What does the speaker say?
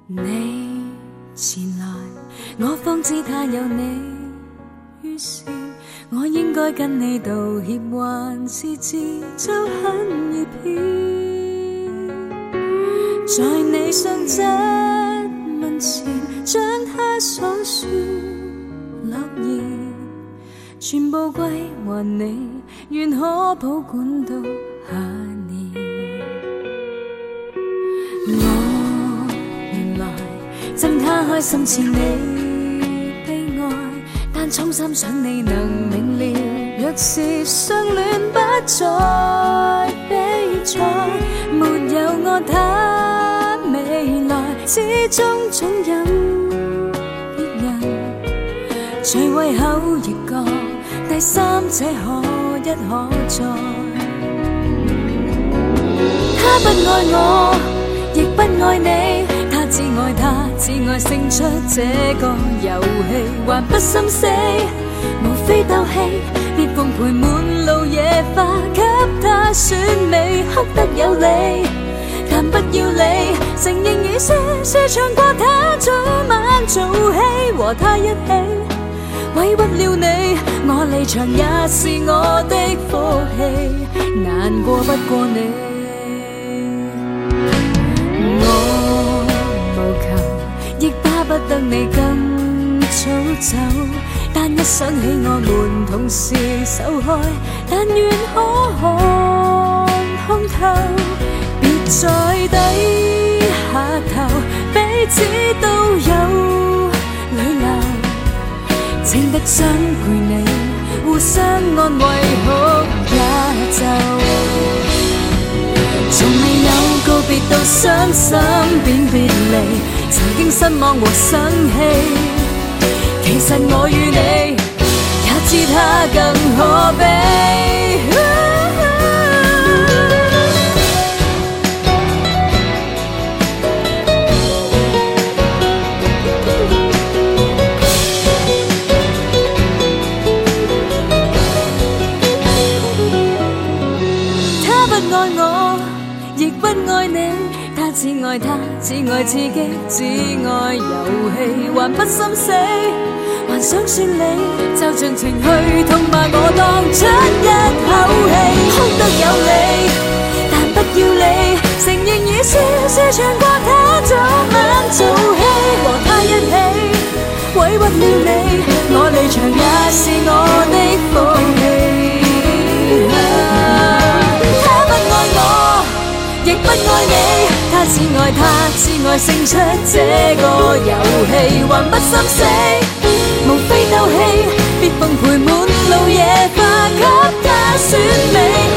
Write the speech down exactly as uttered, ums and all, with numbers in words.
你前來，我方知他有你，於是我應該跟你道歉，還是自嘲很易騙？在你相質問前，將他所說諾言全部歸還你，願可保管到下年。我原來憎他開心似你悲哀，但衷心想你能明了，若是相戀不再比賽，沒有我他未來始終總有別人，隨胃口越覺第三者可一可再。他不愛我亦不愛你，他只愛他，只愛勝出這個遊戲，還不心死，無非鬥氣，別奉陪滿路野花，給他選美，哭得有理，但不要理，承認已些些唱過他早晚做戲，和他一起委屈了你，我離場也是我的福氣，難過不過你。我無求，亦巴不得你更早走，但一想起我們同時受害，但願可看空透，別再低下頭，彼此都有淚流，情得想陪你，互相安慰，哭也就從未有告別到傷心便別離，曾經失望和生氣，其實我與你也知他更可悲。他不愛我亦不愛你，他只愛他，只愛刺激，只愛遊戲，還不心死，還想說你就盡情去痛罵我，當出一口氣，哭得有理，但不要理，承認已些些唱過他早晚做戲，和他一起委屈了你，我離場也是我的福氣。他不愛我亦不愛你，他只愛他，只愛勝出這個遊戲，還不心死，無非鬥氣，別奉陪滿路野花，給他選美，